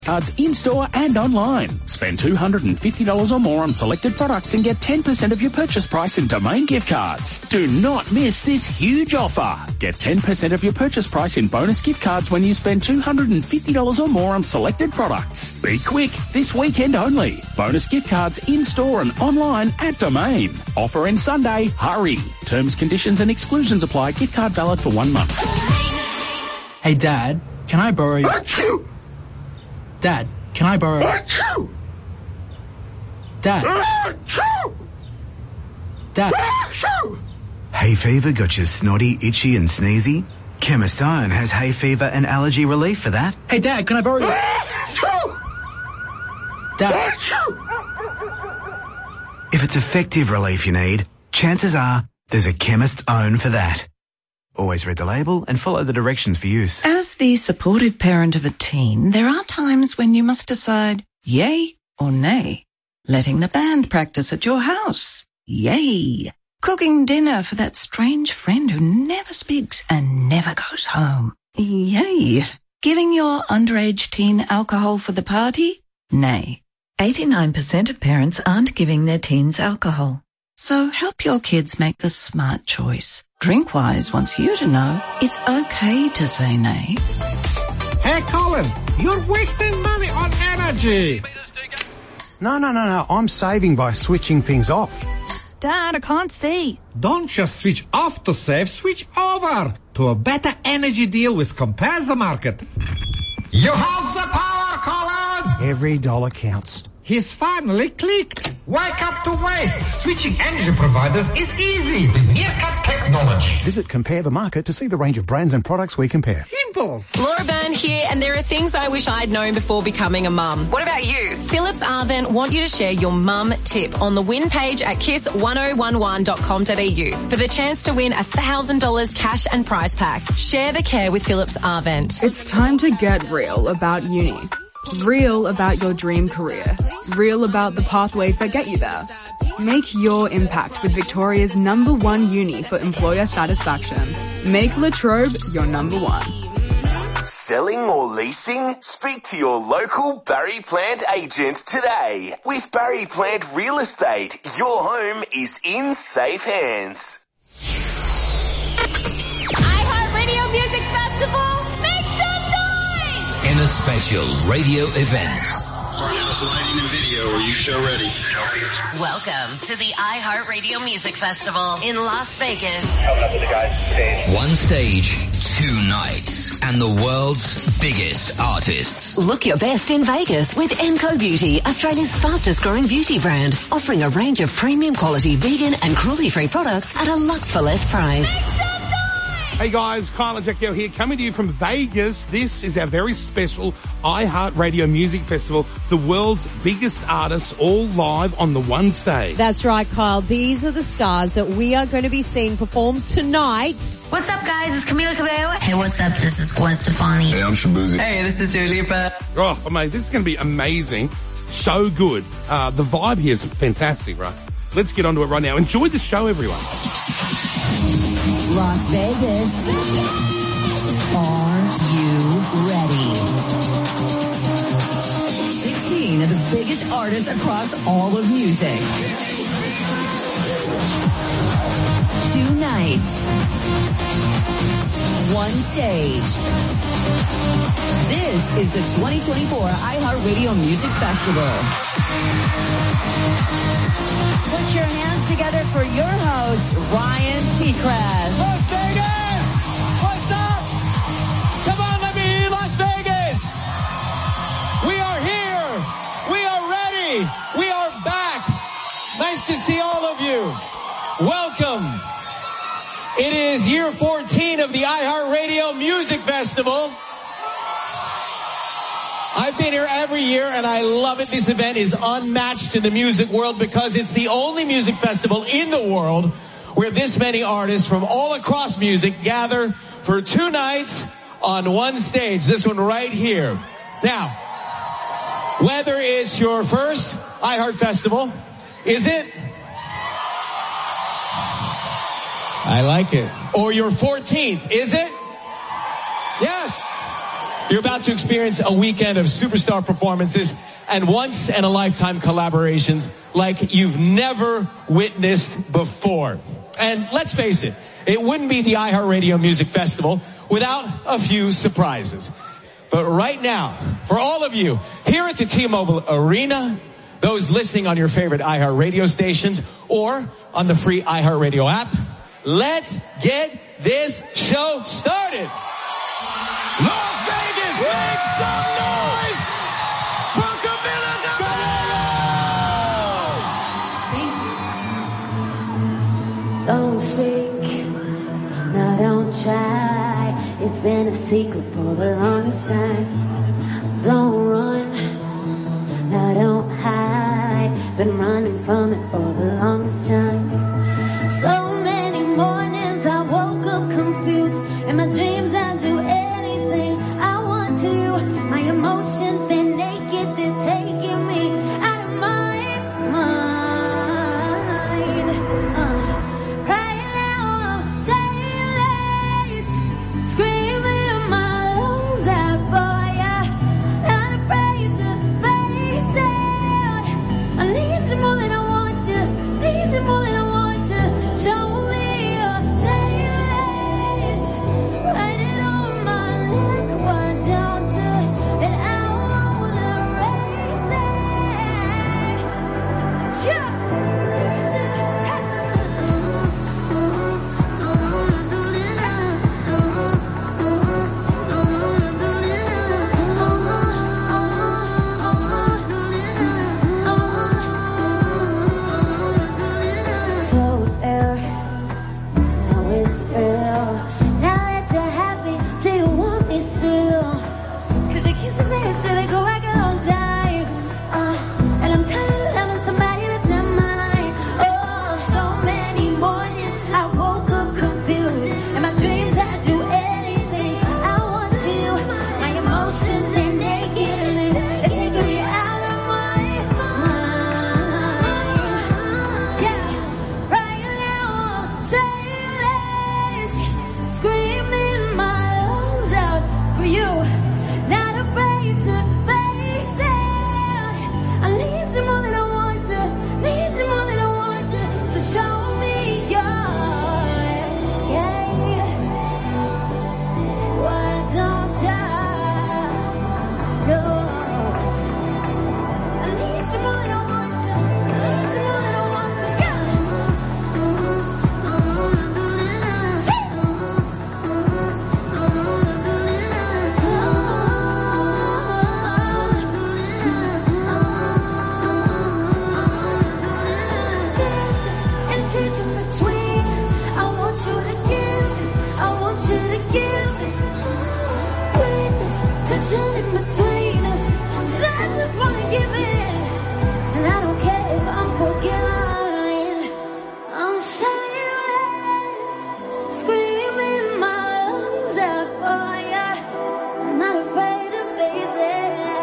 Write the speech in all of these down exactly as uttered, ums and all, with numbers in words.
Cards in-store and online. Spend two hundred fifty dollars or more on selected products and get ten percent of your purchase price in Domain gift cards. Do not miss this huge offer. Get ten percent of your purchase price in bonus gift cards when you spend two hundred fifty dollars or more on selected products. Be quick, this weekend only. Bonus gift cards in-store and online at Domain. Offer ends Sunday. Hurry. Terms, conditions and exclusions apply. Gift card valid for one month. Hey, Dad, can I borrow your... Achoo! Dad, can I borrow... Achoo! Dad. Achoo! Dad. Achoo! Hay fever got you snotty, itchy and sneezy? Chemist Iron has hay fever and allergy relief for that. Hey, Dad, can I borrow your... Achoo! Dad. Achoo! If it's effective relief you need, chances are there's a Chemist Own for that. Always read the label and follow the directions for use. As the supportive parent of a teen, there are times when you must decide yay or nay. Letting the band practice at your house. Yay. Cooking dinner for that strange friend who never speaks and never goes home. Yay. Giving your underage teen alcohol for the party? Nay. eighty-nine percent of parents aren't giving their teens alcohol. So help your kids make the smart choice. Drinkwise wants you to know it's okay to say nay. Hey, Colin, you're wasting money on energy. No, no, no, no. I'm saving by switching things off. Dad, I can't see. Don't just switch off to save, switch over to a better energy deal with Compare the Market. You have the power, Colin! Every dollar counts. He's finally clicked. Wake up to waste. Switching energy providers is easy with Meerkat technology. Visit Compare the Market to see the range of brands and products we compare. Simples. Laura Byrne here, and there are things I wish I'd known before becoming a mum. What about you? Philips Arvent want you to share your mum tip on the win page at kiss ten eleven dot com dot a u for the chance to win a one thousand dollars cash and prize pack. Share the care with Philips Arvent. It's time to get real about uni. Real about your dream career. Real about the pathways that get you there. Make your impact with Victoria's number one uni for employer satisfaction. Make La Trobe your number one. Selling or leasing? Speak to your local Barry Plant agent today. With Barry Plant Real Estate, your home is in safe hands. iHeartRadio Music Festival, make some noise! In a special radio event. Lighting and video, are you show ready? Welcome to the iHeartRadio Music Festival in Las Vegas. One stage, two nights, and the world's biggest artists. Look your best in Vegas with Emco Beauty, Australia's fastest growing beauty brand, offering a range of premium quality vegan and cruelty-free products at a luxe for less price. Hey guys, Kyle and Jackie here, coming to you from Vegas. This is our very special iHeartRadio Music Festival, the world's biggest artists all live on the one stage. That's right, Kyle. These are the stars that we are going to be seeing perform tonight. What's up, guys? It's Camila Cabello. Hey, what's up? This is Gwen Stefani. Hey, I'm Shabuzi. Hey, this is Dua Lipa. Oh, mate, this is going to be amazing. So good. Uh, the vibe here is fantastic, right? Let's get onto it right now. Enjoy the show, everyone. Las Vegas. Are you ready? sixteen of the biggest artists across all of music. Two nights. One stage. This is the twenty twenty-four iHeartRadio Music Festival. Put your hands together for your host, Ryan Seacrest. Las Vegas! What's up? Come on, let me hear Las Vegas! We are here! We are ready! We are back! Nice to see all of you. Welcome. It is year fourteen of the iHeartRadio Music Festival. I've been here every year, and I love it. This event is unmatched in the music world because it's the only music festival in the world where this many artists from all across music gather for two nights on one stage. This one right here. Now, whether it's your first iHeart Festival, is it? I like it. Or your fourteenth, is it? Yes. You're about to experience a weekend of superstar performances and once-in-a-lifetime collaborations like you've never witnessed before. And let's face it, it wouldn't be the iHeartRadio Music Festival without a few surprises. But right now, for all of you here at the T-Mobile Arena, those listening on your favorite iHeartRadio stations or on the free iHeartRadio app, let's get this show started. Las Vegas, make some noise for Camila Cabello! Don't speak, no, don't try. It's been a secret for the longest time. Don't run, no, don't hide. Been running from it for the longest time. So many mornings I woke up confused. In my dreams I do anything I want to. My emotions, they're naked, they're taking me out of my mind. Uh, right now I'm shameless, screaming in my lungs out for ya. Not afraid to face it. I need you more than I want to. Need you more than I want to. Show me you're shameless. Write it on my neck, why don't you? And I wanna erase it. Yeah. So there, now it's real. Now that you're happy, do you want me still? Cause your kisses, they sure they go back a long time. Uh, and I'm tired of loving somebody that's not mine. Oh, so many mornings I woke up confused. In my dreams I do anything I want to. My emotions, they're naked and they- they're taking me out of my mind. Yeah, right now I'm shameless, screaming my lungs out for you. Not afraid to face it. I need you more than I want to. Need you more than I want to. So show me your, yeah. Why don't you? No. I need you more than I want to. Need you more than I want to. Yeah. Inches in between. I want you to give. I want you to give. Witness, tension in between us. I just wanna give it. And I don't care if I'm forgiven. I'm shameless, screaming my lungs out for ya. I'm not afraid to face it.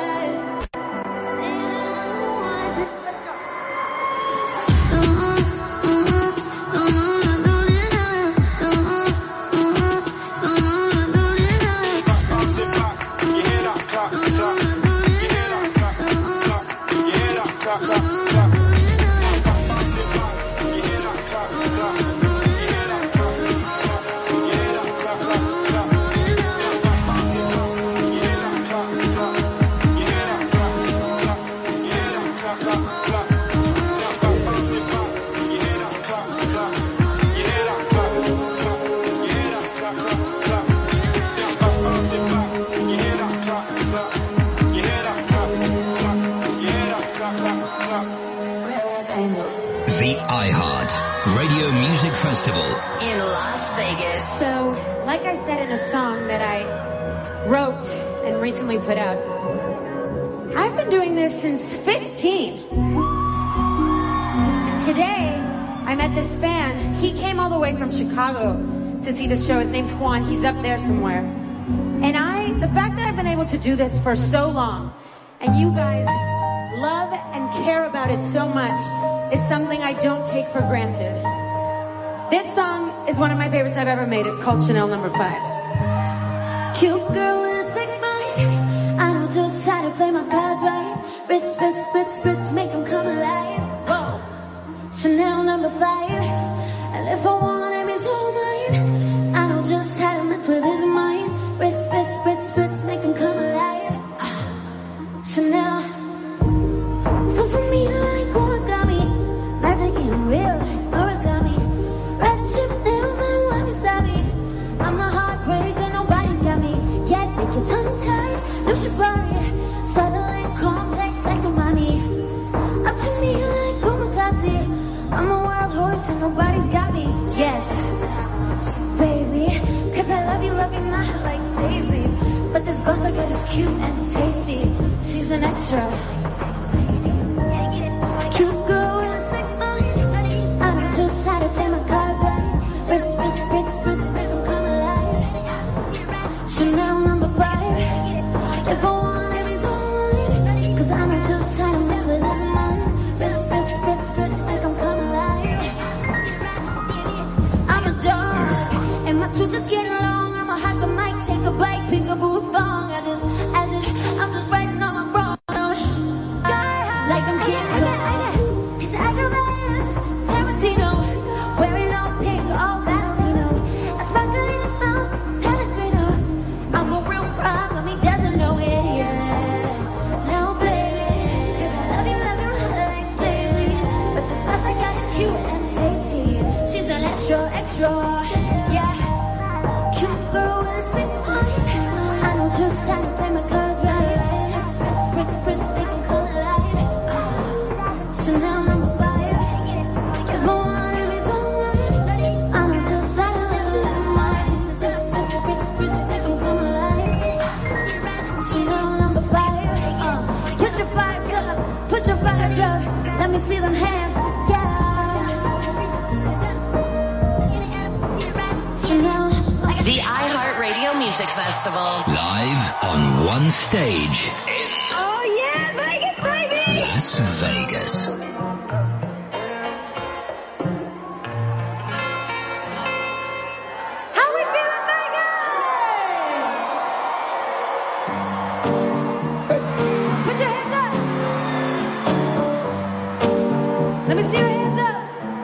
The iHeart Radio Music Festival in Las Vegas. So, like I said in a song that I wrote and recently put out, I've been doing this since fifteen. And today, I met this fan. He came all the way from Chicago to see the show. His name's Juan. He's up there somewhere. And I, the fact that I've been able to do this for so long, and you guys love and care about it so much, is something I don't take for granted. This song is one of my favorites I've ever made. It's called Chanel Number Five. Cute girl with a sick mind, Chanel. But for me, like origami, magic and real origami. Red chip nails and wabi-sabi. I'm the heartbreaker, nobody's got me. Yeah, make your tongue tied, no shibari. Subtle and complex like a money. Up to me like Kumakazi. I'm a wild horse and nobody's got me yet. Baby, cause I love you, love you not like daisies. But this boss I got is cute and tasty. She's an extra. Cute girl with a sick mind. I'm just how to play my cards right. Ritz, ritz, ritz, ritz, make them come alive. Chanel number five. If I want it, it's alright. Cause I'm just how to mess with his mind. Ritz, ritz, ritz, ritz, make them come alive. I'm a dog, and my tooth is getting long. I'm a hike, I might take a bite, pick a boo thong. I just, I just, I'm just writing on my bra. Like I'm King Kong. He's aggravated, Tarantino. Wearing all pink, all Valentino. I sparkle in his mouth, Pellegrino. I'm a real problem, he doesn't know it yet. Now baby, cause I love you, love you, like daily. But the stuff I got is cute and tasty. She's an extra, extra, yeah. Cute girl with a sick mind. I know just how to play my cards right. Prince, prince, they can call it light. Chanel number five. If I want it, it's alright. I'm just how to live in mine. Just prince, prince, prince, they can come alive. Chanel number five. Uh, put your fires up, put your fires up. Let me see them hands, yeah. The iHeartRadio Music Festival. Live on one stage in Oh yeah, Vegas, baby! Las Vegas. How we feeling, Vegas? Put your hands up. Let me see your hands up.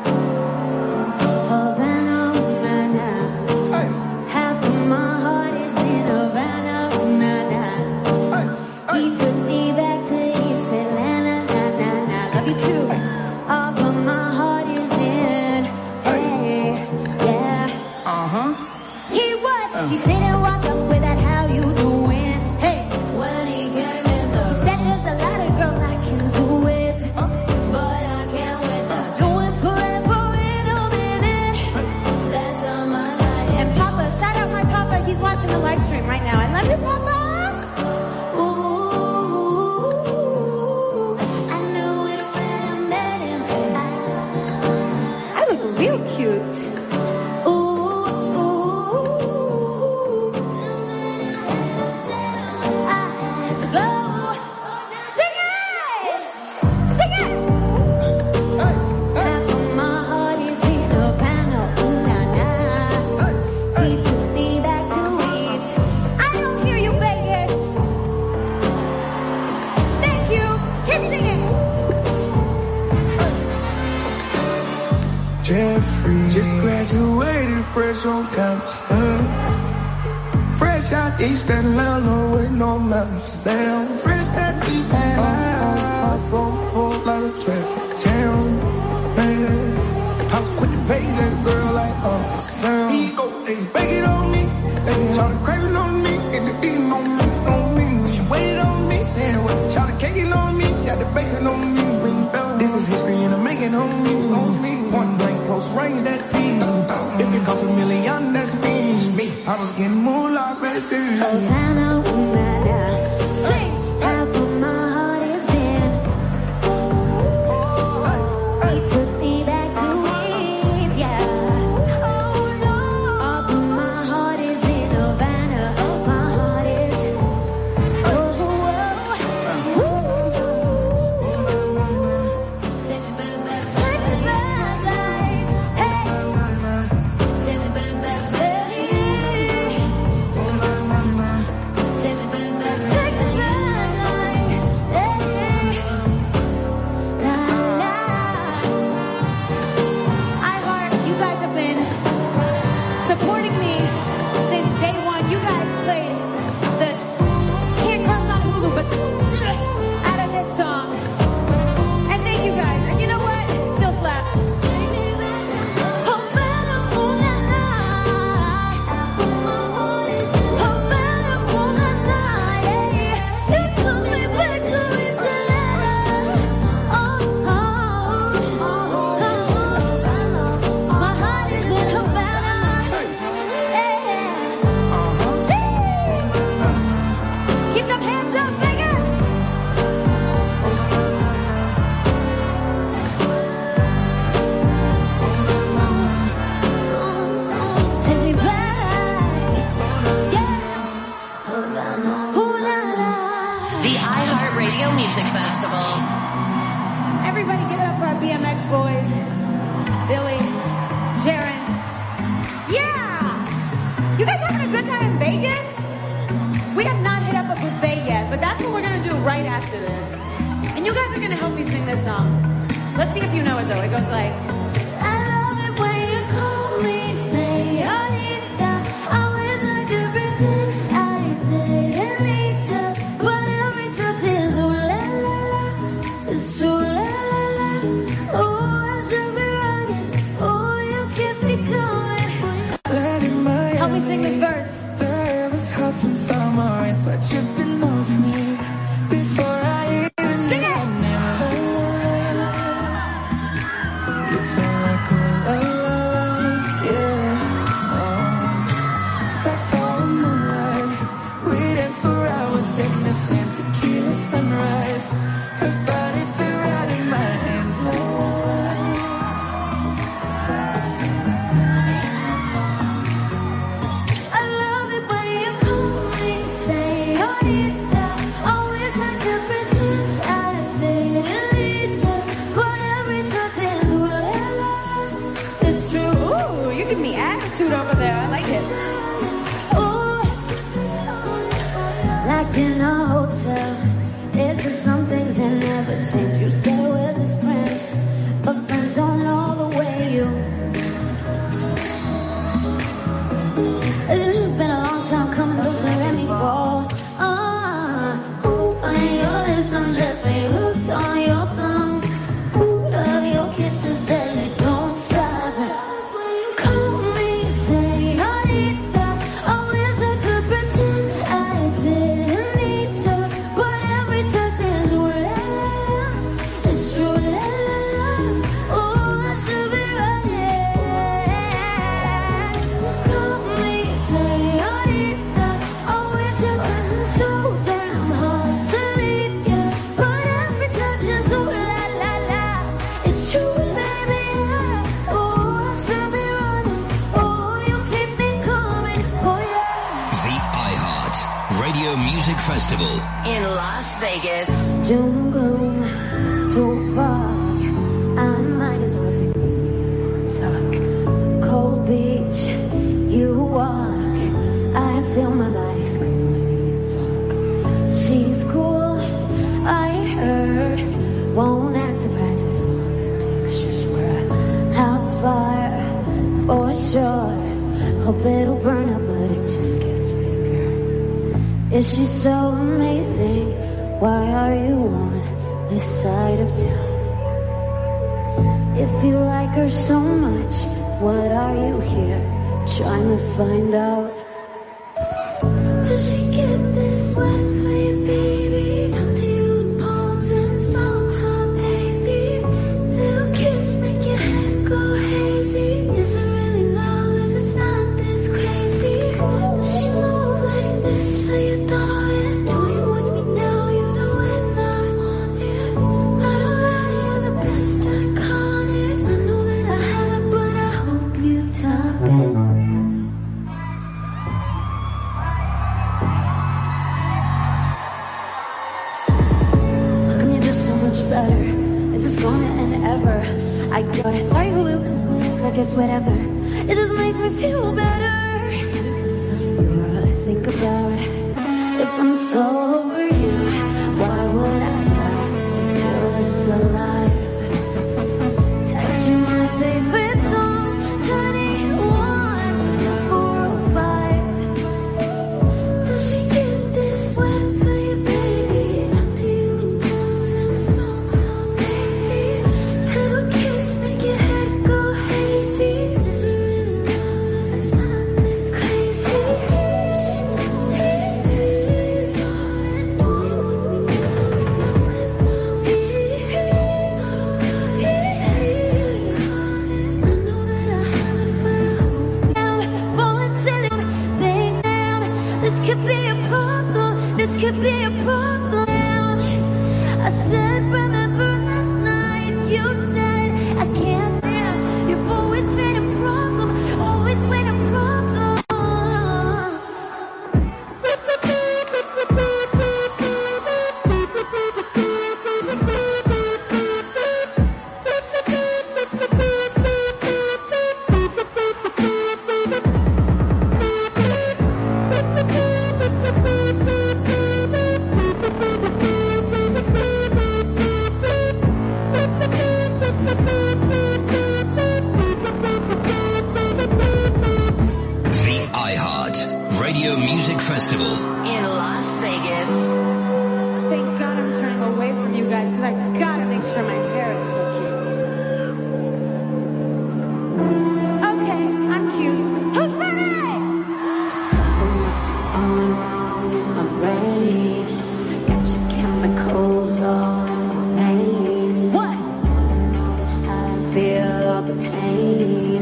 Havana, Havana. Half of my heart is in Havana, Havana. He took me back to East Atlanta, na na na. Love you too. All but my heart is in, hey, yeah. Uh huh. He was. He didn't walk up with that how you doing, hey. When he came in the room, he said there's a lot of girls I can do it, but I can't with them. Do it forever in a minute. That's on my night. And Papa, shout out my Papa. He's watching the live stream right now. I love you, Papa. Real cute. Ooh, I had to go. Sing it, sing it. Half of my heart is in Havana, ooh na na. He took me back to each. I don't hear you, Vegas. Thank you. Keep singing. Jeffrey just graduated fresh on campus. Uh, fresh out East Atlanta with no mountains. Damn, fresh out East Atlanta. Up on board like a traffic jam. Man, I was quick to pay that girl like uh, Sam. He go, they bake it on me. They try to crave it on me. Get the eating on me, on me. She waited on me. Anyway, try to cake it on me. Got the bacon on me. This is history and I'm making on me, on me. One blank close range, that feed. If it costs a million, that's me. I was getting moolah, baby. Havana, ooh, na, na. Sing. Half of my heart is in. He took me back to East, yeah. Oh no. All but my heart is in Havana. Oh, my heart is. Oh, oh, oh. Take me back, back. Take me back, back. Hey. Take me back, back, baby. Festival. Everybody give it up for our B M X boys. Billy, Jaron. Yeah! You guys having a good time in Vegas? We have not hit up a buffet yet, but that's what we're going to do right after this. And you guys are going to help me sing this song. Let's see if you know it, though. It goes like... I love it when you call me, say I need that. I wish I could pretend I didn't need to, but every touch is ooh la la la. It's true la la la. Oh, I should be running. Oh, you keep me coming. Help me sing this verse. There was hot from summer and sweat dripping off me before I even sing it. You feel like oh la la, yeah. Oh, sapphire moonlight, we danced for hours in the same tequila sunrise. Her body fit right in my hands. La, la, la. I love it when you call me, say oh Nita. I wish I could pretend I didn't need to, but every touch is ooh la la. It's true. Ooh, you give me attitude over there. I like it. Ooh, like in a hotel, there's just some things that never change. You say we're just friends, but friends don't know the way you. It's been a long time coming, don't you let me fall. Uh, ooh, on your lips, I'm just way hooked on your tongue. Ooh, love your kisses, they don't stop. When you call me, say I need that. I wish I could pretend I didn't need to, but every touch is ooh la la. It's true la la la. Oh, I should be running. Call me, say I need that. I wish I could so damn hard to leave you, but every touch is ooh la la la. It's true, baby. Oh, I should be running. Oh, you keep me coming. Oh yeah. The iHeart Radio Music Festival. In Las Vegas. Doom gloom, too far. I might as well sing talk. Cold beach, you walk. I feel my body scream when you talk. She's cool, I heard. Won't act surprised if some of the pictures were a house fire for sure. Hope it'll burn up, but it just gets bigger. Is she so amazing? Why are you on this side of town? If you like her so much, what are you here trying to find out? Does she get this wet for you, baby? Talk to you in palms and songs, huh, baby? Little kiss make your head go hazy. Is it really love if it's not this crazy? Does she move like this for you, darling? Join with me now, you know it, I want it. I don't lie, you're the best iconic. I know that I have it, but I hope you top it. How come you're just so much better? Is this gonna end ever? I got it. Sorry, Hulu. Like it's whatever. It just makes me feel better. I think about if I'm so over you, why would I not feel this alive? Text you my favorite song, twenty-one, four oh five. Does she get this wet for you, baby? Talk to you in palms and songs, oh baby. Little kiss make your head go hazy. Is it really love? It's not this crazy. This could be a problem. This could be a problem. I said, remember last night you said I can't stand. You've always been a problem. Always been a problem. guys because I gotta make sure my hair is still cute. Okay, I'm cute. Who's ready? Something's on in my brain. Got your chemicals all in my veins. What? I feel all the pain.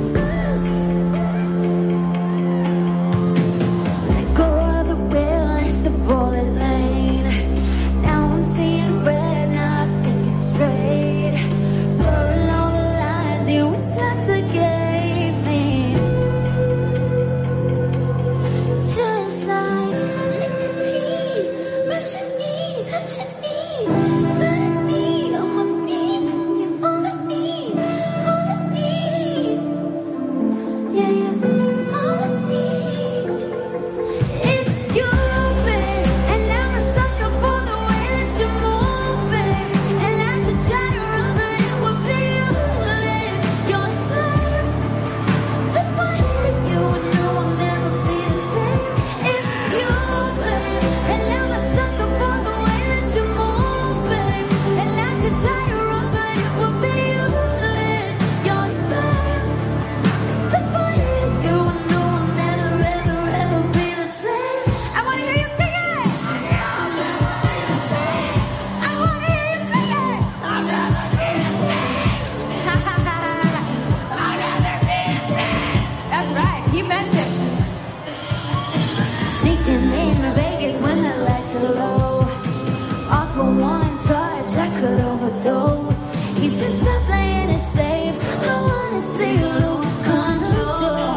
Let go of the wheel, it's the bullet lane. Now I'm seeing red, not thinking straight. Blurring all the lines, you intoxicate me. Just like nicotine, rushing me, touching me. Suddenly, on my feet, you're all I need, all I need. Yeah, yeah, all I need. It's you, babe, and I'm a sucker for the way that you move, babe. And I could try to run, but it would be useless. You're there, just wanna hit you and know I'll never be the same. It's you, babe, and I'm a sucker for the way that you move, babe. And I could try to run, but it would be useless. You're there, just wanna hit you and know I'll never, ever, ever be the same. I wanna hear you sing it. I wanna hear you sing it. I'd rather be the same. I'd rather be the same. That's right, he meant it. Sneaking in Vegas when the lights are low. Off for one touch, I could overdose. He says stop playing it safe. I wanna see you lose control.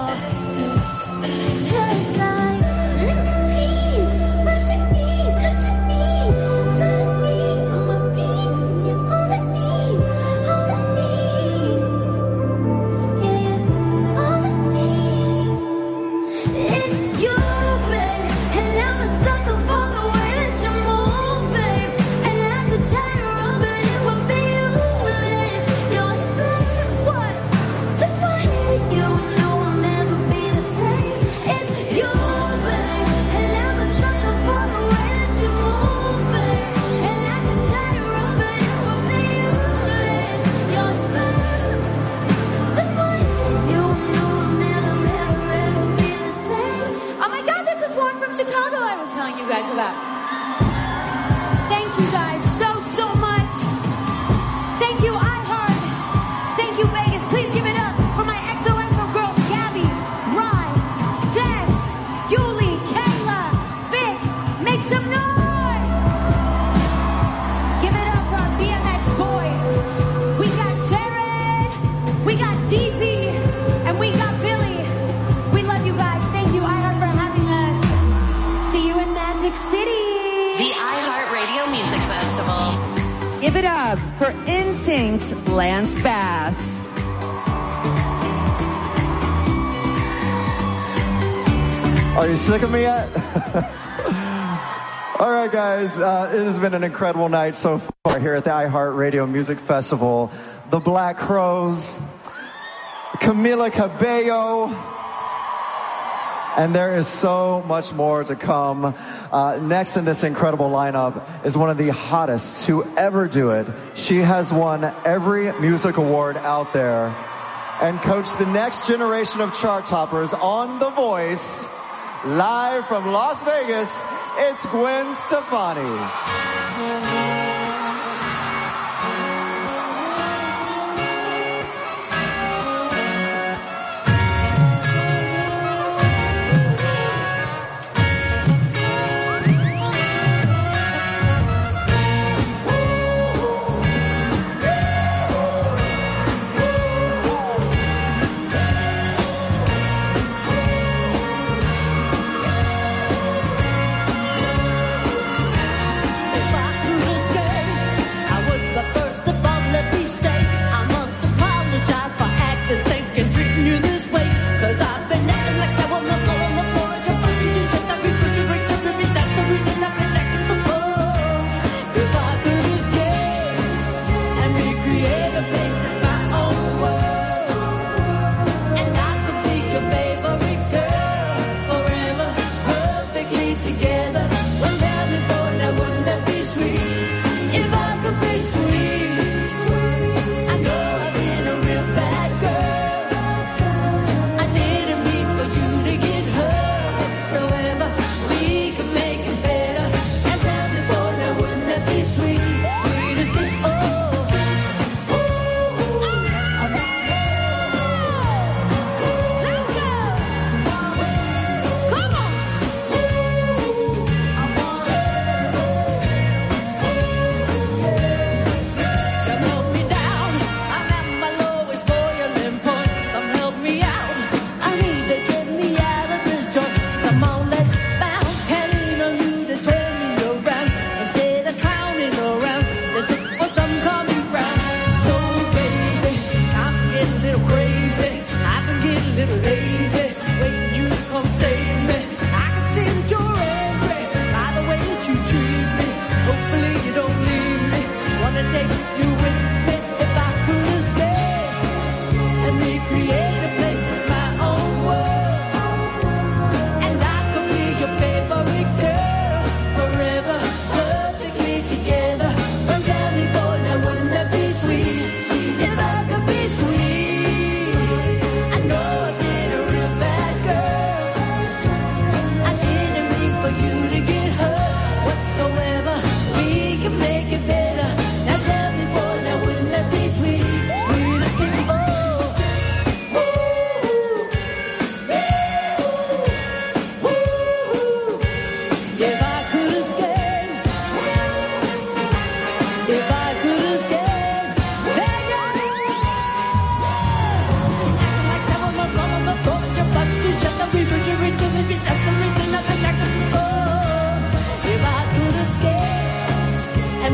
Just like nicotine, rushing me, touching me. Suddenly, on my feet, you're all I need, all I need. Yeah, yeah, all I need. It's you, babe, and I'm a sucker for the way that you move, babe. And I could try to run, but it would be useless. You're there, what? Just wanna hit you and know I'll never be the same. It's you, babe, and I'm a sucker for the way that you move, babe. And I could try to run, but it would be useless. You're there, just wanna hit you and know I'll never, ever, ever be the same. Oh my God, this is one from Chicago I was telling you guys about. Thank you guys so, so much. Thank you, iHeart. Thank you, Vegas. Please give it up for my X O X O girls, Gabby, Rye, Jess, Yuli, Kayla, Vic. Make some noise. Give it up for our B M X boys. We got Jared, we got Deezy, and we got Billy. We love you guys. Thank you, iHeart, for having us. See you in Magic City. The iHeartRadio Music Festival. Give it up for N Sync's Lance Bass. Are you sick of me yet? All right, guys. Uh, it has been an incredible night so far here at the iHeartRadio Music Festival. The Black Crowes, Camila Cabello, and there is so much more to come. Uh, next in this incredible lineup is one of the hottest to ever do it. She has won every music award out there and coached the next generation of chart toppers on The Voice. Live from Las Vegas, it's Gwen Stefani. Together, one down the door, now wouldn't that be sweet? It's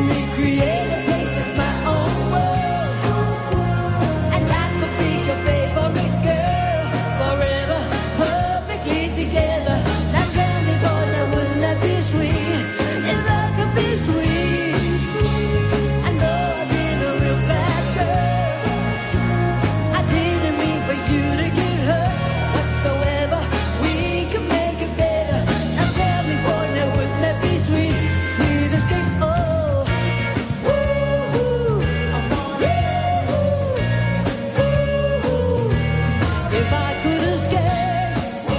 recreate a place that's my own world. And I could be your favorite girl forever, perfectly together. Now tell me, boy, now wouldn't that be sweet? If I could be sweet. I know I did a real bad girl. I didn't mean for you to get hurt whatsoever. We could make it better. Now tell me, boy, now wouldn't that be sweet? Sweet escape, oh. Woo-hoo. Yeah. Woo-hoo. If I could escape,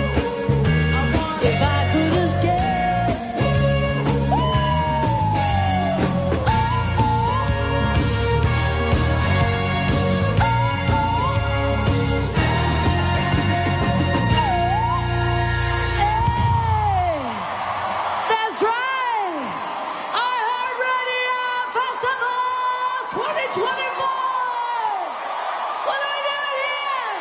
if I could escape. That's right! iHeartRadio Festival twenty twenty-four! What are we doing here?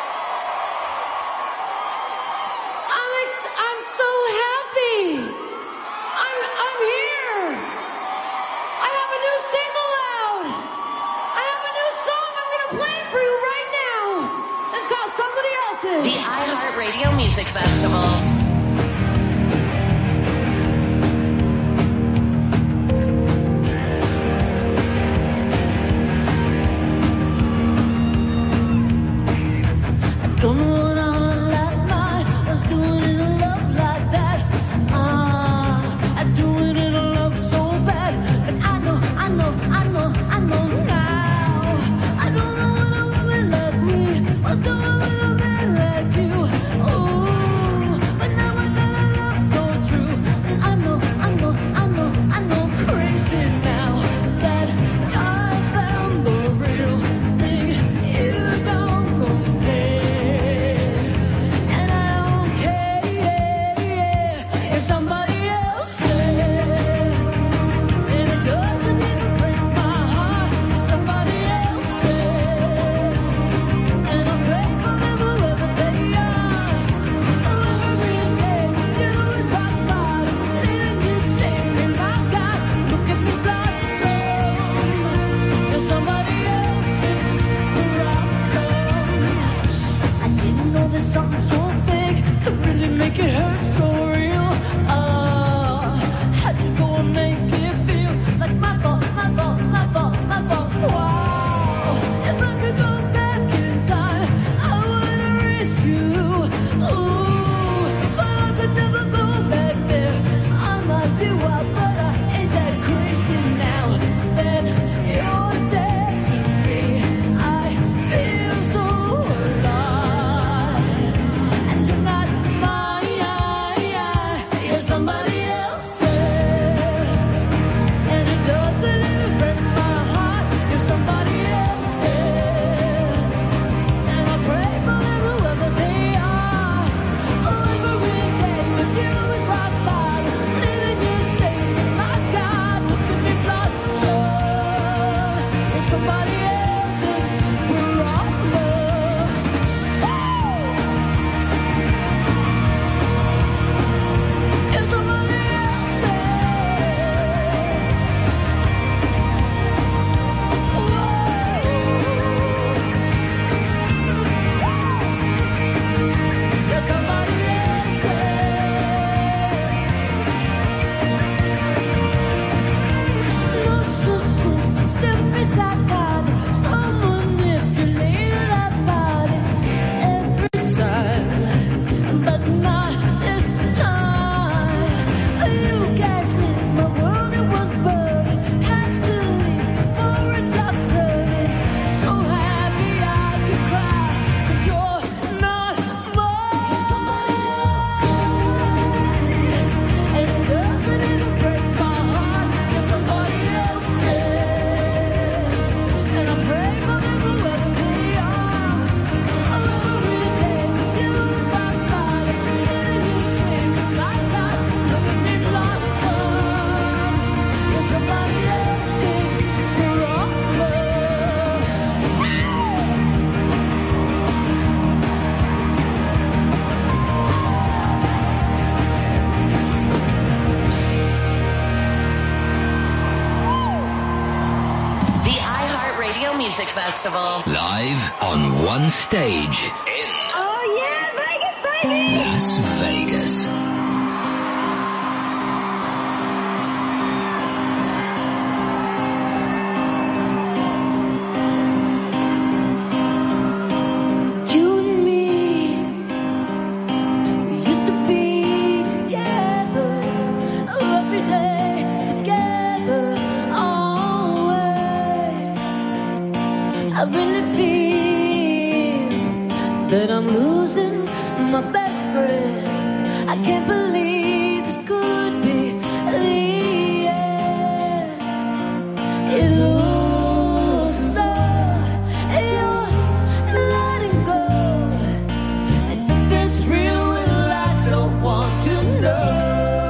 I'm ex- I'm so happy! I'm I'm here! I have a new single out! I have a new song I'm gonna play for you right now! It's called Somebody Else's! The iHeartRadio Music Festival. Don't want a heart like mine. Was doing it in love like that. Ah, I do it in love so bad. But I know, I know, I know, I know now. I don't know what a woman like me was doing with a man like you. Ooh, but now I got a love so true. And I know, I know, I know, I know, crazy now that I found the real thing. You don't compare. And I don't care if somebody else says. And it doesn't even break my heart if somebody else says. And I'm grateful for whoever they are. Oh, every day with you is rock bottom. Leaving you safe in my God. Look at me blossom. And somebody else's problem. I didn't know that something so big could really make it hurt so real. Ah, had to go and make it feel like my fault, my fault, my fault, my fault. Wow, if I could go back in time, I would erase you. Ooh, but I could never go back there. I might be wild, but I ain't that crazy now that you're dead to me. I feel so alive. And you're not mine, you're somebody else's. And it doesn't even break my heart, you're somebody else's. And I pray for them, whoever they are. Oh, every day with you is rock bottom. Leaving you safe, my God, look at me blossom. It's somebody else's problem. It's somebody else's. It's somebody else's. Los usos, sempre sacado. Music Festival. Live on one stage in Oh yeah, Vegas, baby! Las Vegas. You and me, we used to be together every day, together always. I really feel that I'm losing my best friend. I can't believe this could be the end. It looks as though you're letting go, and if it's real, well, I don't want to know.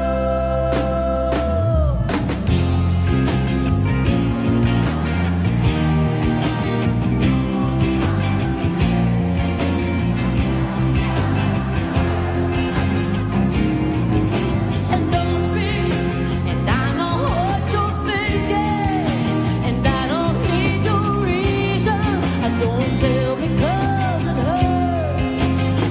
And don't speak, and I know what you're thinking, and I don't need your reason. Don't tell me 'cause it hurts.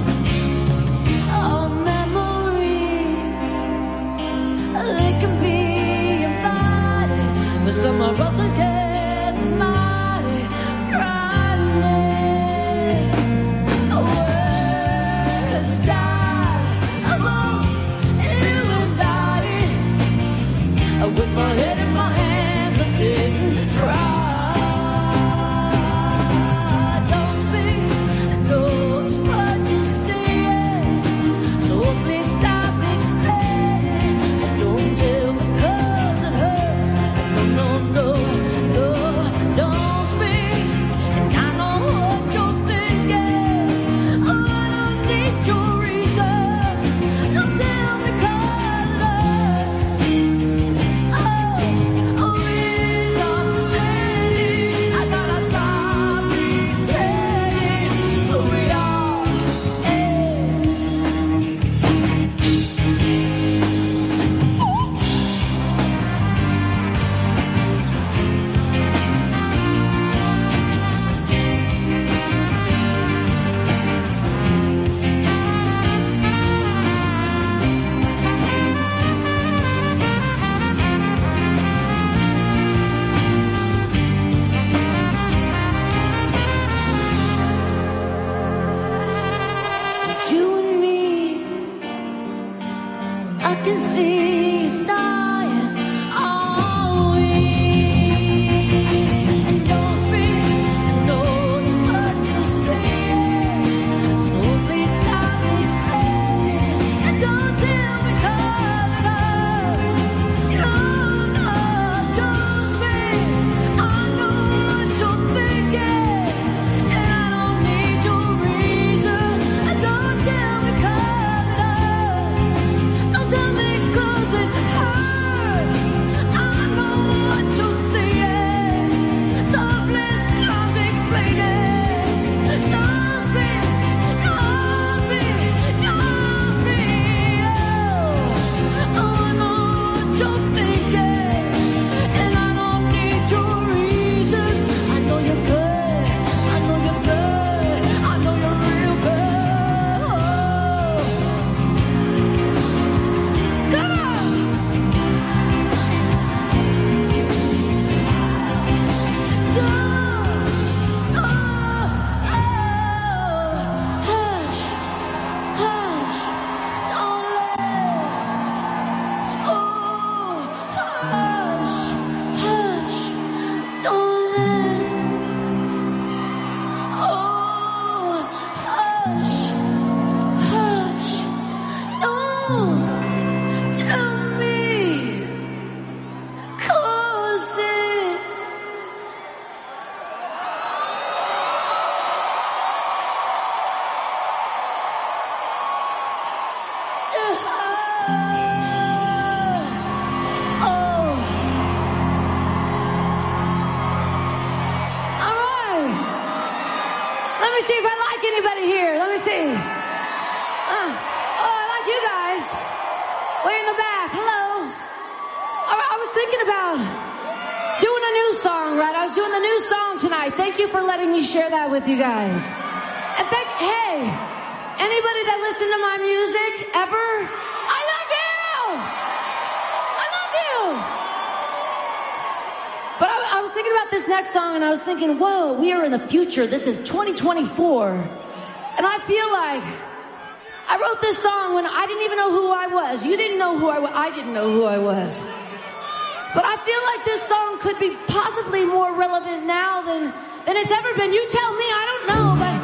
Our memories, they can be invited, but some are rough to get mighty frightening. Words die, I'm on anxiety. With my head in my hands, I sit and cry. Don't speak, know just what you're saying, so please stop explaining. Don't tell me 'cause it hurts. No, no, no, don't speak, and I know what you're thinking. Oh, I don't need your reason. Don't tell me 'cause it hurts. Oh, oh, it's something I gotta stop pretending who we are. You and me, I can see it's dying. Are we? And don't speak, I know just what you're saying, so please stop explaining. And don't tell me 'cause it hurts. No, no, don't speak. I know what you're thinking, and I don't need your reason. And don't tell me 'cause it hurts. Don't tell me 'cause it hurts. I know what you're saying, so please stop explaining. Don't speak, don't speak, don't speak. Oh, oh, I know what you're thinking, and I don't need your reasons. I know you're good, I know you're good, I know you're real good. Oh. Come on! Don't, oh, oh, hush, hush, don't let, oh, hush, hush, don't let, oh, hush, hush, don't tell me 'cause it hurts. Oh. All right. Let me see if I like anybody here. Let me see. Uh, oh, I like you guys. Way in the back. Hello. All right, I was thinking about doing a new song, right? I was doing the new song tonight. Thank you for letting me share that with you guys. And thank, hey, anybody that listened to my music ever, I love you! I love you! But I, I was thinking about this next song and I was thinking, whoa, we are in the future. This is twenty twenty-four. And I feel like I wrote this song when I didn't even know who I was. You didn't know who I was. I didn't know who I was. But I feel like this song could be possibly more relevant now than, than it's ever been. You tell me, I don't know, but...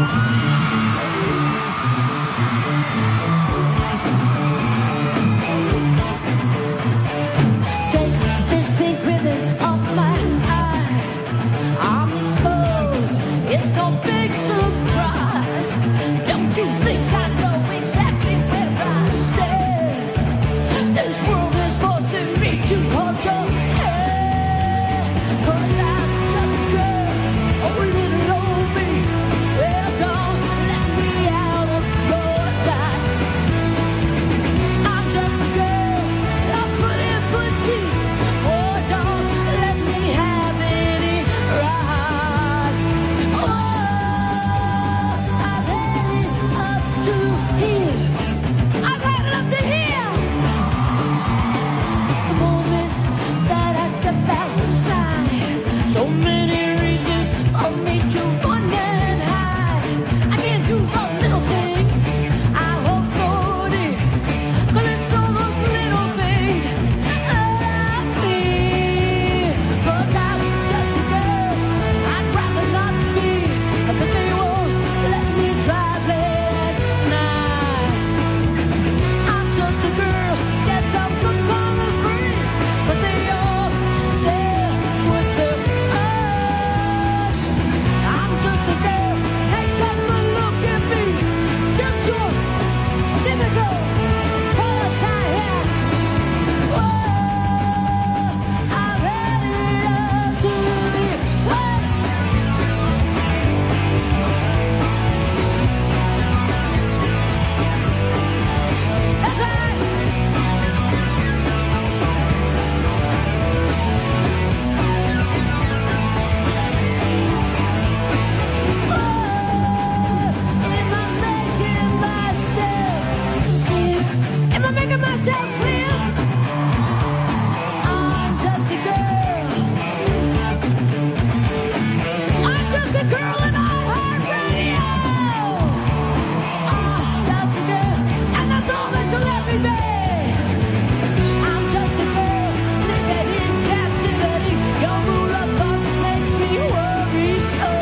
Take this pink ribbon off my eyes. I'm exposed. It's no big surprise. Don't you think I know exactly where I stand? This world is forcing me to hold your hand. 'Cause I'm just a girl, a little old me. Well, don't let me out of your sight. I'm just a girl, I put in petite. Oh, don't let me have any right. Oh, I've had it up to here. I've had it up to here. The moment that I step outside, so many reasons for me to run and hide. I can't do all little things I hope for dear, 'cause it's all those little things that me. 'Cause I'm just a girl, I'd rather not be, 'cause they won't let me drive late at night. I'm just a girl, yes, I'm some kind of free, 'cause they all say with their eyes. I'm just a girl, take a good look at me, just your typical prototype. Whoa, I've had it up to here. Whoa. That's right. Am I making myself clear? Am I making myself clear? I'm just a girl. I'm just a girl in iHeartRadio. I'm just a girl, and that's all that you'll let me be. I'm just a girl living in captivity. Your rule of thumb makes me worry so.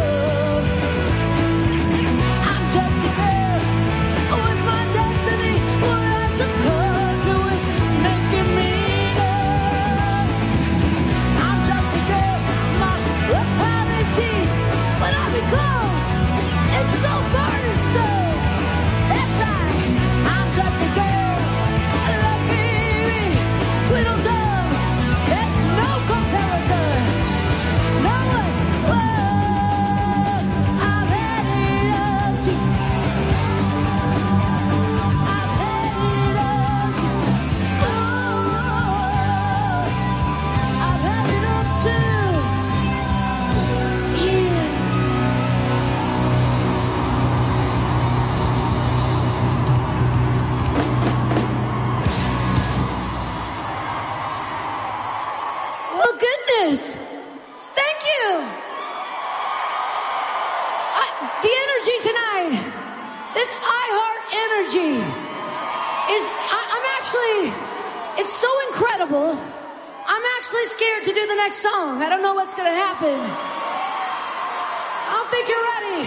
I'm just a girl. Oh, it's my destiny. What I succumb to is making me love. I'm just a girl. My apologies. What I become is so burdensome. That's right. I'm just a girl. Lucky me. Tweedledum. There's no comparison. No one. Whoa. I've had it up to. I've had it up to. Oh. I've had it up to. Yeah. Well, goodness. Thank you. I, the energy tonight, this iHeart energy is, I, I'm actually, it's so incredible. I'm actually scared to do the next song. I don't know what's going to happen. I don't think you're ready.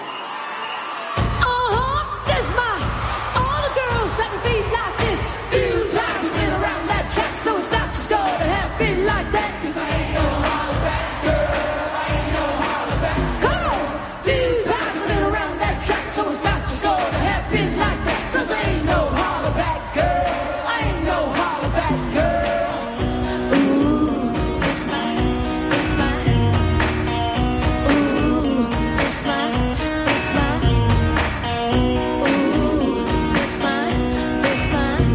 Uh-huh. This my, all the girls setting feet like this. Few times we've been around that track, so it's not just gonna happen like that. 'Cause I ain't no holler back girl, I ain't no holler back. Come on! Few times we've been around that track, so it's not just gonna happen like that. 'Cause I ain't no holler back girl, I ain't no holler back girl. Ooh, it's mine, it's mine. Ooh, it's mine, it's mine. Ooh, it's mine, it's mine.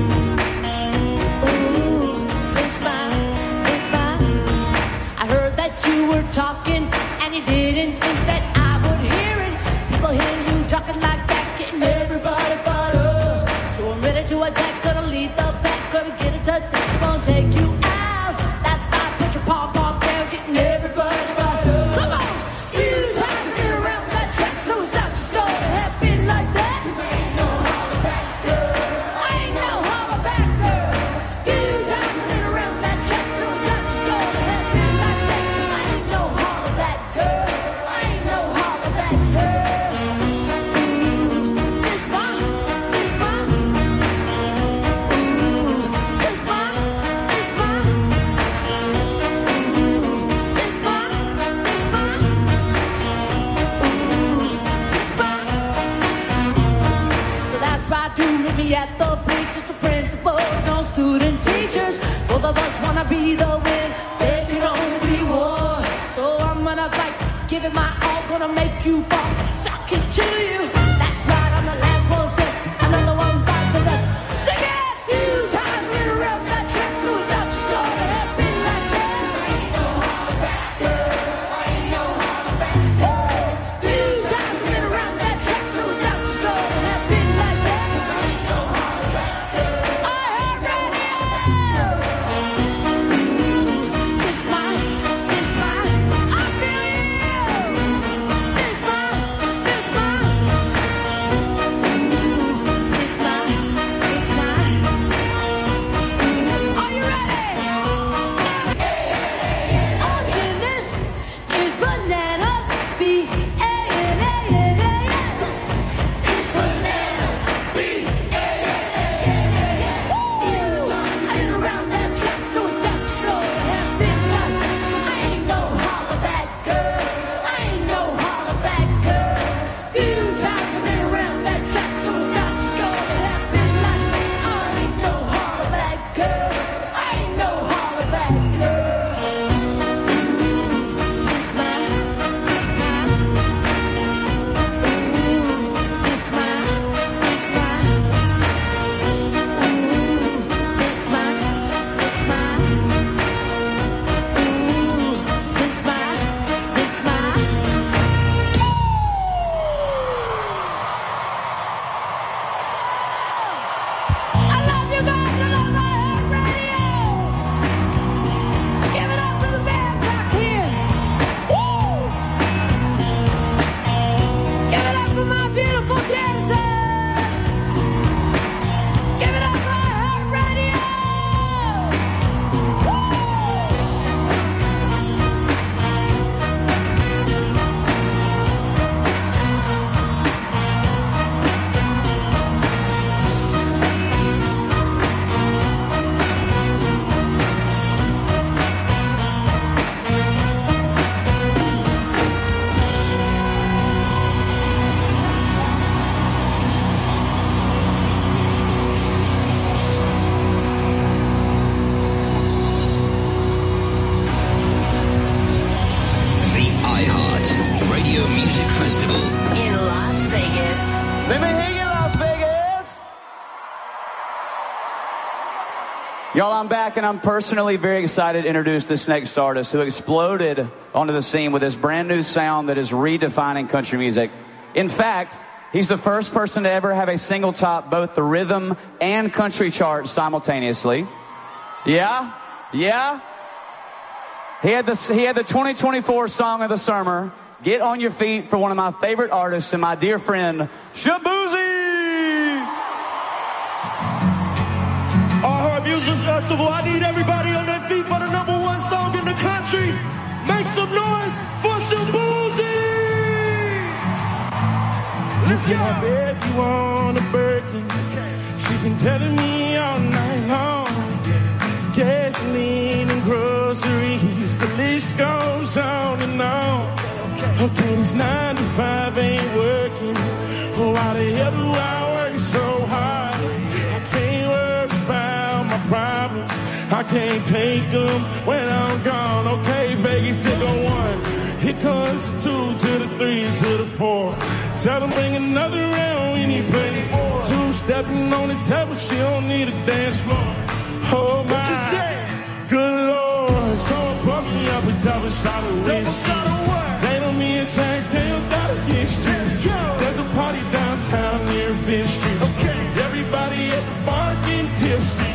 Ooh, it's mine, it's mine. I heard that you were talking and And you didn't think that I would hear it. People hear you talking like that, getting everybody fired up. So I'm ready to attack, gonna lead the pack, gonna get a touchdown, gonna take you out. That's why put your pom pom down, getting everybody fired up. Come on, few times I've been around that track, so it's not just gonna happen like that. 'Cause I ain't no holler back girl. I ain't no holler back girl. Few times I've been around that track, so it's not just gonna happen like that. 'Cause I ain't no holler back girl. I ain't no holler back girl. Ooh, it's fun, it's fun. Ooh, it's fun, it's fun. Ooh, it's fun, it's fun. Ooh, it's fun. So that's why do meet me at the beach, just the principals, no student teachers. Both of us wanna be the win, there can only be one. So I'm gonna fight, give it my all, gonna make you fall, suck it to you. That's right, I'm the last one set, another one bites the dust. Sing it! Few times been around that track, so it's not just gonna happen like that. 'Cause I ain't no holler back girl. I ain't no holler back girl. Few times been around that track, so it's not just gonna happen like that. 'Cause I ain't no holler back girl. I heard radio. It's mine, it's mine. I feel you. It's mine, it's mine. It's mine, it's mine. Are you ready? Okay, this is bananas. B A N A N A S. It's bananas. B A N A N A S. Woo! I've been around that track, so it's not just gonna happen like that. 'Cause I ain't no holler back girl. I ain't no holler back girl. Few times I've been around that track, so it's not just gonna happen like that. I ain't no holler back girl. I ain't no holler back girl. It's mine, it's mine. Ooh, it's mine, it's mine. Ooh, it's mine, it's mine. Ooh, it's mine, it's mine. I love you guys. I love my heart radio. Give it up for the band back here. Woo! Give it up for my beautiful dancers. Give it up for my heart radio. The iHeart Radio Music Festival. In Las Vegas. Let me hear you, Las Vegas. Y'all, I'm back, and I'm personally very excited to introduce this next artist who exploded onto the scene with this brand new sound that is redefining country music. In fact, he's the first person to ever have a single top both the rhythm and country chart simultaneously. Yeah? Yeah? He had the, he had the twenty twenty-four Song of the Summer. Get on your feet for one of my favorite artists and my dear friend, Shaboozey! iHeart Music Festival, I need everybody on their feet for the number one song in the country. Make some noise for Shaboozey! Let's go! I bet you want a Birkin. She's been telling me all night long. Gasoline and groceries, the list goes on and on. Okay, this nine to five ain't working. Why the hell do I work so hard? I can't worry about my problems. I can't take them when I'm gone. Okay, Vegas, hit the one. Here comes the two to the three to the four. Tell them bring another round when you play more. Two stepping on the table, she don't need a dance floor. Oh my, what you say? Good Lord, so pump me up a double shot of whiskey. They don't and Jack Daniels got a history. There's a party downtown near Fifth Street. Okay. Everybody at the bar getting tipsy.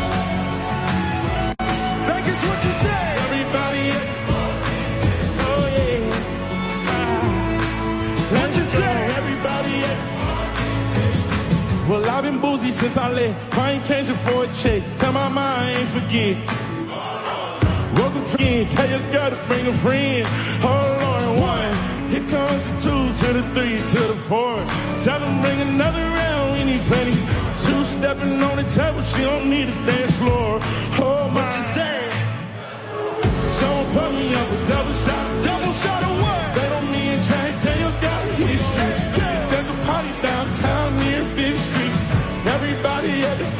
Vegas, what you say? Everybody at the bar getting tipsy. Oh yeah. Ah. What you say? Everybody at the bar getting tipsy. Well, I've been boozy since I left. I ain't changing for a check. Tell my mom I ain't forget. Welcome again. Tell your girl to bring a friend. Hold on, one. Here comes the two to the three to the four. Tell them bring another round. We need plenty. Two stepping on the table. She don't need a dance floor. Oh my. What you say? Someone put me up a double shot. Double shot of what? They don't me and Jack Daniels got a history. There's a party downtown near Fifth Street. Everybody at the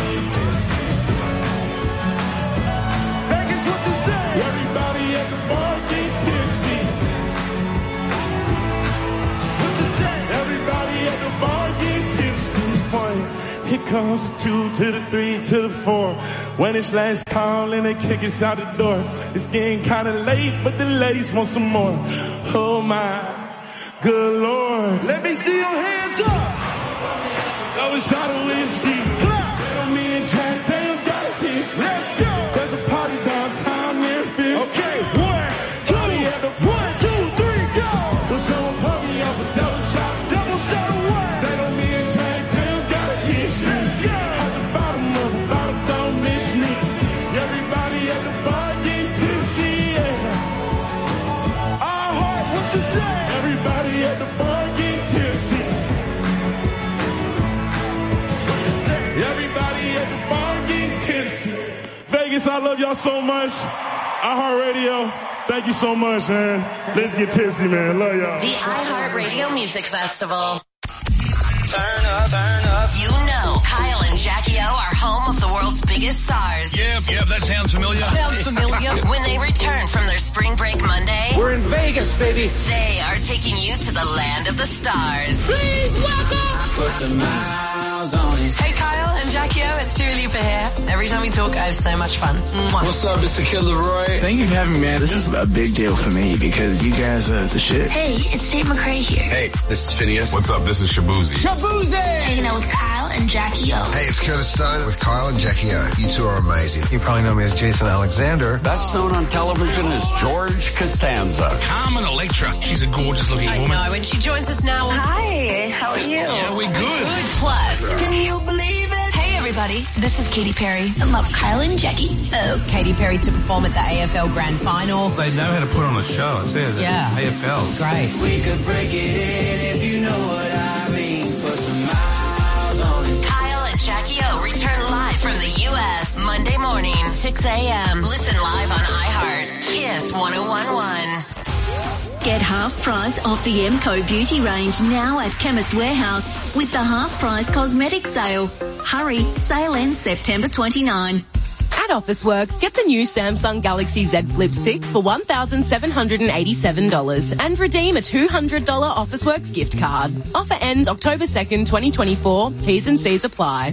Vegas, what you say? Everybody at the bar get tipsy. What you say? Everybody at the bar get tipsy. One, here comes the two to the three to the four. When it's last call and they kick us out the door. It's getting kinda late, but the ladies want some more. Oh my, good Lord. Let me see your hands up. Double shot of whiskey. Little me and Jack Daniels got a hit. Let's go. There's a party downtown near Fifth. Okay, one, two, at the one, two, three, go. Will someone put me up a double shot? Double shot of what? Little me and Jack Daniels got a hit. Let's go. At the bottom of the bottom, don't miss me. Everybody at the bar get tipsy. Yeah. Our heart, what you say? Everybody at the bar get tipsy. Everybody at the bar getting tipsy. Vegas, I love y'all so much. iHeartRadio, thank you so much, man. Let's get tipsy, man. Love y'all. The iHeartRadio Music Festival. Turn up, turn up. You know, Kyle and Jackie O are home of the world's biggest stars. Yep, yep, that sounds familiar. Sounds familiar. When they return from their spring break Monday, We're in Vegas, baby. they are taking you to the land of the stars. Please welcome. Put the miles on it. Hey Kyle and Jackie O, it's Dua Lipa here. Every time we talk, I have so much fun. Mwah. What's up, it's the Killer Roy. Thank you for having me, man. This is a big deal for me because you guys are the shit. Hey, it's Tate McRae here. Hey, this is Phineas. What's up? This is Shabuzi. Shabuzi. Hanging out with Kyle and Jackie O. Hey, it's Curtis Stone with Kyle and Jackie O. You two are amazing. You probably know me as Jason Alexander. Best known on television as George Costanza. Carmen Electra. She's a gorgeous looking I woman. know, and she joins us now. Hi, how are you? Yeah, we're good. Good plus. Can you believe it? Hey everybody, this is Katy Perry. I love Kyle and Jackie. Oh, Katy Perry to perform at the A F L Grand Final. They know how to put on a show. It's there, the Yeah. A F L. It's great. We could break it in if you know what I mean. Put some miles on it. Kyle and Jackie O return live from the U S Monday morning, six a.m. Listen live on iHeart. Kiss one oh one one. Get half price off the M C O beauty range now at Chemist Warehouse with the half price cosmetic sale. Hurry, sale ends September twenty-ninth. At Officeworks, get the new Samsung Galaxy Z Flip six for one thousand seven hundred eighty-seven dollars and redeem a two hundred dollars Officeworks gift card. Offer ends October second, twenty twenty-four. T's and C's apply.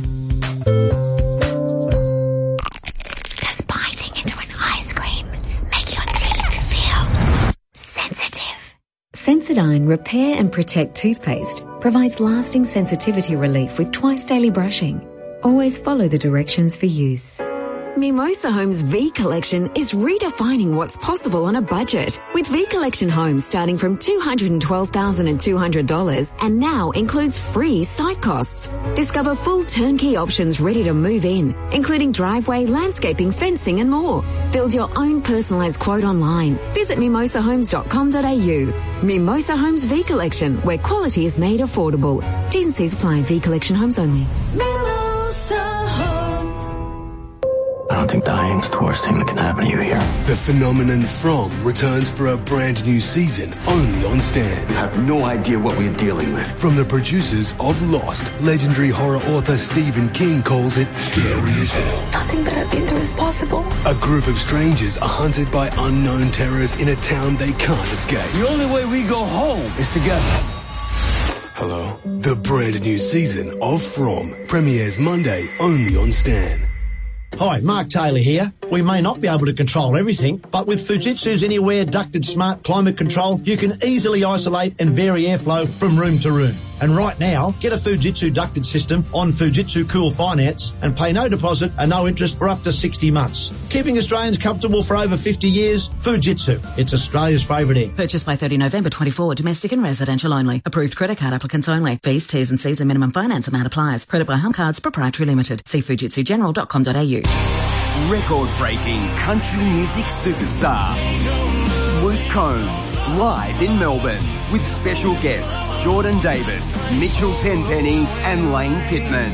Does biting into an ice cream make your teeth feel sensitive? Sensodyne Repair and Protect toothpaste provides lasting sensitivity relief with twice daily brushing. Always follow the directions for use. Mimosa Homes V Collection is redefining what's possible on a budget. With V Collection homes starting from two hundred twelve thousand two hundred dollars and now includes free site costs. Discover full turnkey options ready to move in, including driveway, landscaping, fencing and more. Build your own personalised quote online. Visit mimosa homes dot com dot a u. Mimosa Homes V Collection, where quality is made affordable. T's and C's apply. V Collection homes only. Mimosa Homes. I don't think dying's the worst thing that can happen to you here. The phenomenon From returns for a brand new season, only on Stan. You have no idea what we're dealing with. From the producers of Lost, legendary horror author Stephen King calls it scary as hell. Nothing that I've been through is possible. A group of strangers are hunted by unknown terrors in a town they can't escape. The only way we go home is together. Hello. The brand new season of From premieres Monday only on Stan. Hi, Mark Taylor here. We may not be able to control everything, but with Fujitsu's Anywhere ducted smart climate control, you can easily isolate and vary airflow from room to room. And right now, get a Fujitsu ducted system on Fujitsu Cool Finance and pay no deposit and no interest for up to sixty months. Keeping Australians comfortable for over fifty years, Fujitsu. It's Australia's favourite air. Purchased by thirty November twenty-four, domestic and residential only. Approved credit card applicants only. Fees, T's and C's and minimum finance amount applies. Credit by Home Cards Proprietary Limited. See fujitsu general dot com dot a u. Record-breaking country music superstar Luke Combs, live in Melbourne, with special guests Jordan Davis, Mitchell Tenpenny and Lane Pittman.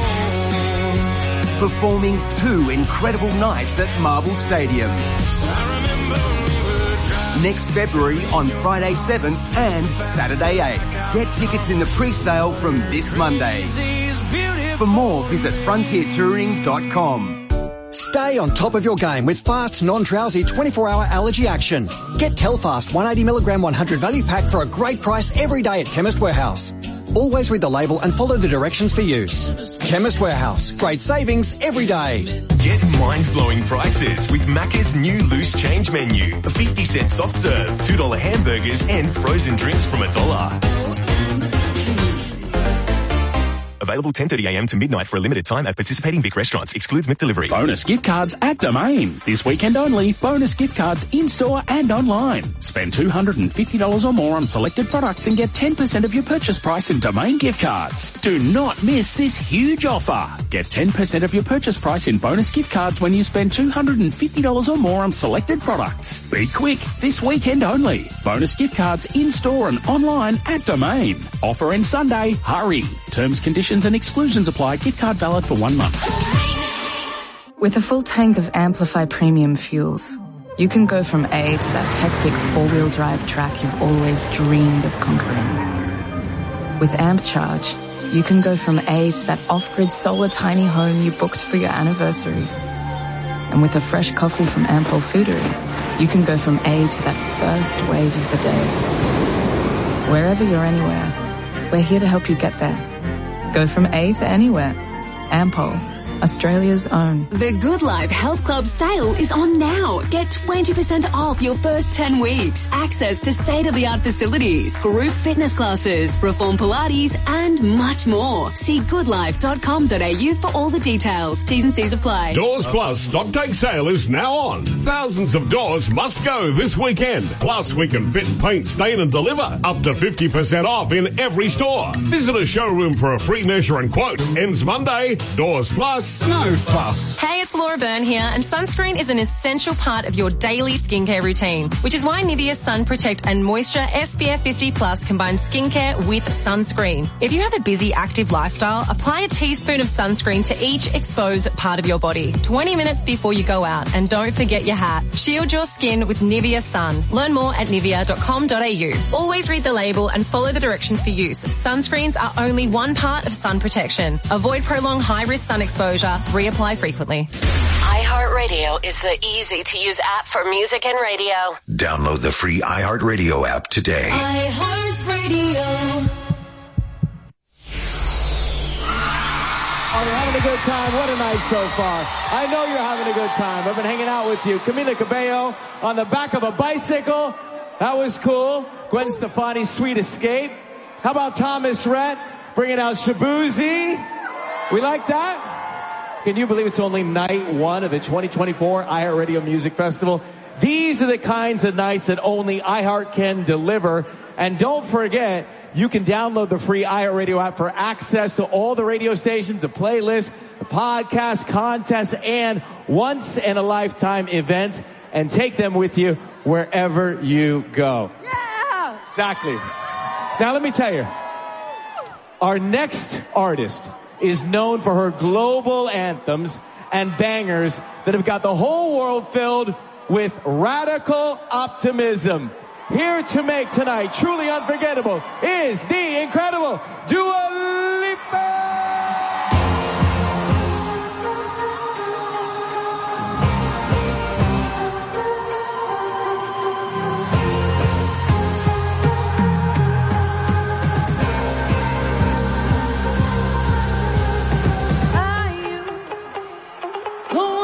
Performing two incredible nights at Marvel Stadium. Next February on Friday seventh and Saturday eighth. Get tickets in the pre-sale from this Monday. For more, visit frontier touring dot com. Stay on top of your game with fast, non-drowsy twenty-four hour allergy action. Get Telfast one hundred eighty milligram one hundred value pack for a great price every day at Chemist Warehouse. Always read the label and follow the directions for use. Chemist Warehouse. Great savings every day. Get mind-blowing prices with Macca's new loose change menu. A fifty cent soft serve, two dollar hamburgers and frozen drinks from a dollar. Available ten thirty a m to midnight for a limited time at participating Vic restaurants. Excludes McDelivery. Bonus gift cards at Domain. This weekend only. Bonus gift cards in-store and online. Spend two hundred fifty dollars or more on selected products and get ten percent of your purchase price in Domain gift cards. Do not miss this huge offer. Get ten percent of your purchase price in bonus gift cards when you spend two hundred fifty dollars or more on selected products. Be quick. This weekend only. Bonus gift cards in-store and online at Domain. Offer ends Sunday. Hurry. Terms, conditions and exclusions apply. Gift card valid for one month. With a full tank of Amplify Premium fuels, you can go from A to that hectic four-wheel drive track you've always dreamed of conquering. With Amp Charge, you can go from A to that off-grid solar tiny home you booked for your anniversary. And with a fresh coffee from Ampol Foodery, you can go from A to that first wave of the day. Wherever you're anywhere, we're here to help you get there. Go from A to anywhere. Ampol, Australia's own. The Good Life Health Club sale is on now. Get twenty percent off your first ten weeks. Access to state-of-the-art facilities, group fitness classes, Reform Pilates, and much more. See good life dot com dot a u for all the details. T's and C's apply. Doors Plus stock take sale is now on. Thousands of doors must go this weekend. Plus, we can fit, paint, stain and deliver. Up to fifty percent off in every store. Visit a showroom for a free measure and quote. Ends Monday. Doors Plus. No fuss. Hey, it's Laura Byrne here, and sunscreen is an essential part of your daily skincare routine, which is why Nivea Sun Protect and Moisture S P F fifty plus combines skincare with sunscreen. If you have a busy, active lifestyle, apply a teaspoon of sunscreen to each exposed part of your body, twenty minutes before you go out, and don't forget your hat. Shield your skin with Nivea Sun. Learn more at nivea dot com dot a u. Always read the label and follow the directions for use. Sunscreens are only one part of sun protection. Avoid prolonged high-risk sun exposure. Reapply frequently. iHeartRadio is the easy-to-use app for music and radio. Download the free iHeartRadio app today. iHeartRadio. Are you having a good time? What a night so far. I know you're having a good time. I've been hanging out with you. Camila Cabello on the back of a bicycle. That was cool. Gwen Stefani's Sweet Escape. How about Thomas Rhett bringing out Shabuzi? We like that? Can you believe it's only night one of the twenty twenty-four iHeartRadio Music Festival? These are the kinds of nights that only iHeart can deliver. And don't forget, you can download the free iHeartRadio app for access to all the radio stations, the playlist, the podcast, contests, and once-in-a-lifetime events, and take them with you wherever you go. Yeah! Exactly. Now, let me tell you, our next artist is known for her global anthems and bangers that have got the whole world filled with radical optimism. Here to make tonight truly unforgettable is the incredible Dua Lipa! So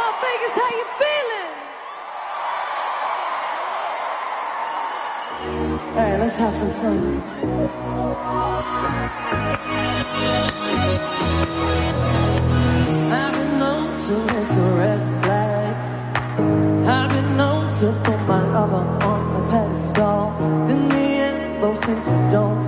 on, Vegas, how you feeling? All right, let's have some fun. I've been known to miss a red flag. I've been known to put my lover on the pedestal. In the end, those things just don't